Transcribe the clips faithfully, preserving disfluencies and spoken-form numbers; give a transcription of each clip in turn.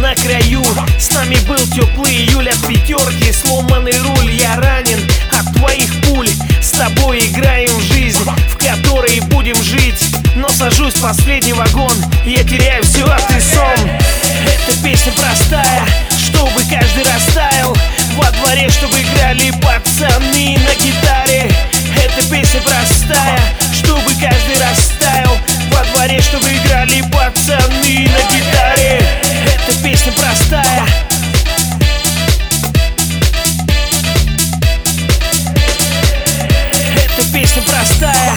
на краю. С нами был теплый июль, от пятерки сломанный руль. Я ранен от твоих пуль. С тобой играем в жизнь, в которой будем жить. Но сажусь в последний вагон, я теряю все, а ты сон. Эта песня простая, чтобы каждый растаял. Во дворе, чтобы играли пацаны на гитаре. Эта песня простая, чтобы каждый растаял. Во дворе, чтобы играли пацаны на гитаре. Эта песня простая. Эта песня простая.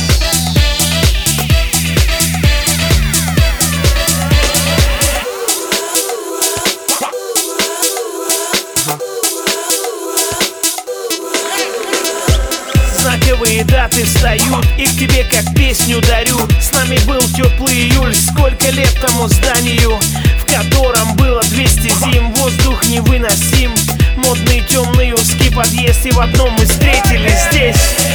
Знаковые даты встают, и к тебе как песню дарю. С нами был теплый июль, сколько лет тому зданию, в котором было двести зим. Воздух невыносим, модный темный узкий подъезд, и в одном мы встретились здесь.